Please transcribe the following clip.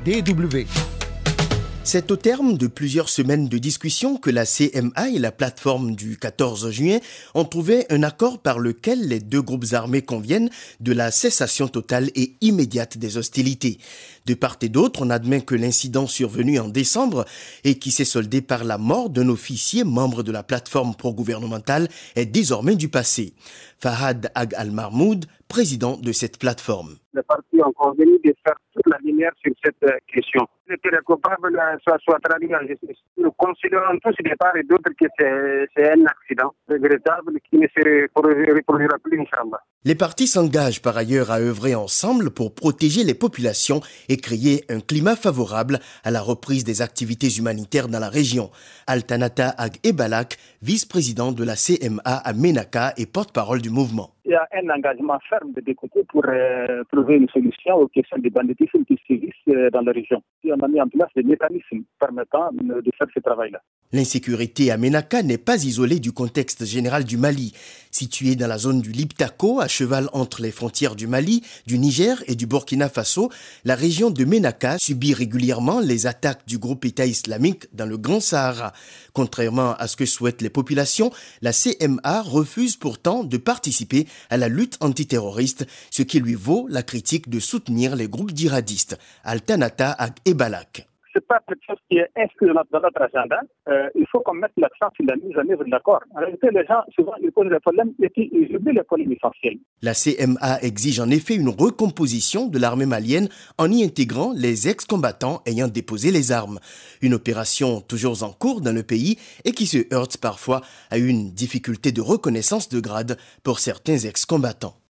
DW. C'est au terme de plusieurs semaines de discussion que la CMA et la plateforme du 14 juin ont trouvé un accord par lequel les deux groupes armés conviennent de la cessation totale et immédiate des hostilités. De part et d'autre, on admet que l'incident survenu en décembre et qui s'est soldé par la mort d'un officier membre de la plateforme pro-gouvernementale est désormais du passé. Fahad Ag Al-Mahmoud, président de cette plateforme. Les partis ont convenu de faire toute la lumière sur cette question. Que les coupables soient traduits en justice. Nous considérons tous de part et d'autre que c'est un accident regrettable qui ne se reproduira plus, Inch'Allah. Les partis s'engagent par ailleurs à œuvrer ensemble pour protéger les populations et créer un climat favorable à la reprise des activités humanitaires dans la région. Altanata Ag Ebalak, vice-président de la CMA à Ménaka et porte-parole du mouvement. Il y a un engagement ferme de deux côtés pour trouver une solution aux questions des banditisme qui sévissent dans la région. Et on a mis en place des mécanismes permettant de faire ce travail-là. L'insécurité à Ménaka n'est pas isolée du contexte général du Mali. Située dans la zone du Liptako, à cheval entre les frontières du Mali, du Niger et du Burkina Faso, la région de Ménaka subit régulièrement les attaques du groupe État islamique dans le Grand Sahara. Contrairement à ce que souhaitent les populations, la CMA refuse pourtant de participer à la lutte antiterroriste, ce qui lui vaut la critique de soutenir les groupes djihadistes. Altanata Ag Ebalak. C'est pas quelque chose qui est inscrit dans notre agenda. Il faut qu'on mette l'accent sur la mise en œuvre de l'accord. En réalité, les gens, souvent, ils posent des problèmes et puis ils oublient les problèmes essentiels. La CMA exige en effet une recomposition de l'armée malienne en y intégrant les ex-combattants ayant déposé les armes. Une opération toujours en cours dans le pays et qui se heurte parfois à une difficulté de reconnaissance de grade pour certains ex-combattants.